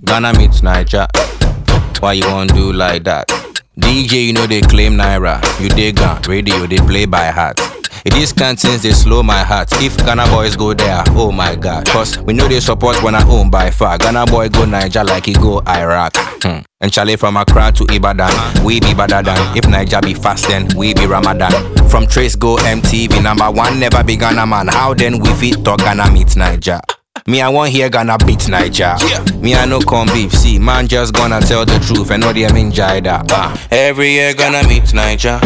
Ghana meets Niger. Why you wanna do like that? DJ, you know they claim Naira. You dig on radio, they play by heart. It is cantines, they slow my heart. If Ghana boys go there, oh my god. Cause we know they support when I own by far. Ghana boy go Niger like he go Iraq. And Charlie from Accra to Ibadan, we be better than. If Niger be fast, then we be Ramadan. From Trace go MTV, #1 never be Ghana man. How then we fit talk Ghana meet Niger? Me, I want hear Ghana beat Niger. Me, I no come beef. See, man just gonna tell the truth and know they mean Jida. Every year Ghana meet Niger.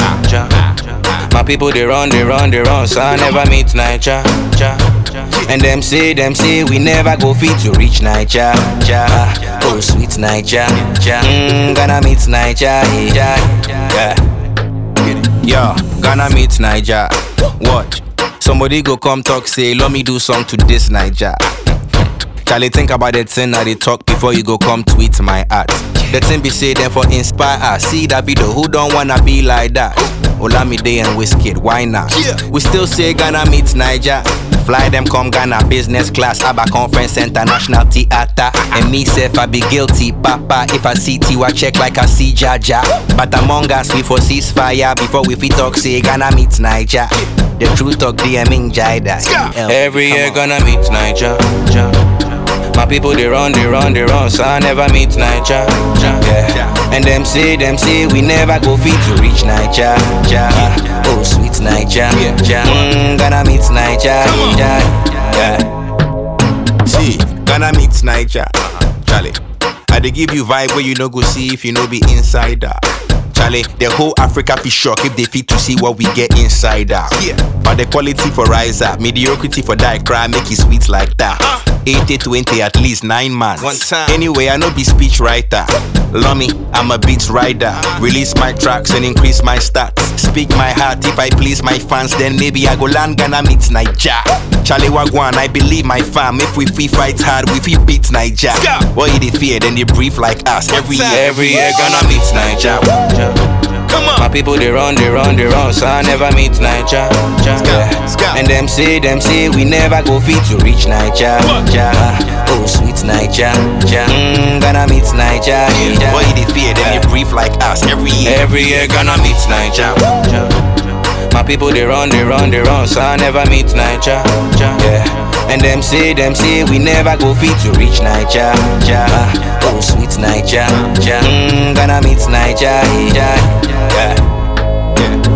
My people they run, so I never meet Niger. And them say we never go fit to reach Niger. Oh sweet Niger, Ghana meet Niger. Yeah. Yo, Ghana meet Niger. What? Somebody go come talk, say, let me do song to this Niger. Charlie, think about the thing that they talk before you go come tweet my art. The thing be say them for inspire us. See that video, who don't wanna be like that? Olamide and Wizkid, why not? We still say Ghana meets Niger. Fly them come Ghana business class, Abba Conference International Theater. And me self I be guilty, papa. If I see Tiwa check like I see Jaja. But among us we for ceasefire before we fit talk say Ghana meets Niger. The truth talk DMing Jida. Every year Ghana meet Niger. My people they run, so I never meet Niger. Yeah. And them say we never go fit to reach Niger. Oh sweet Niger, Ghana meet Niger. Yeah. See, Ghana meet Niger. Charlie, I dey give you vibe where you no go see if you no be insider. Charlie, the whole Africa be shocked if they fit to see what we get inside that. But the quality for rise up, mediocrity for die cry, make it sweet like that. 80-20 at least 9 months. One time. Anyway, I know be speech writer. Love me, I'm a beats rider. Release my tracks and increase my stats. Speak my heart if I please my fans, then maybe I go land Ghana meets Niger. Charlie Wagwan, I believe my fam. If we fight hard, we beat Niger. What you they fear, then they breathe like us. Every year Ghana meets Niger. Come on. My people they run, so I never meet Niger. And them say we never go fit to reach Niger. Oh sweet Niger, Ghana meet Niger. Boy they fear, then they breathe like us. Every year Ghana meet Niger. My people they run, so I never meet Niger. And them say we never go fit to reach Niger. Oh sweet Niger, Ghana meet Niger. Yeah.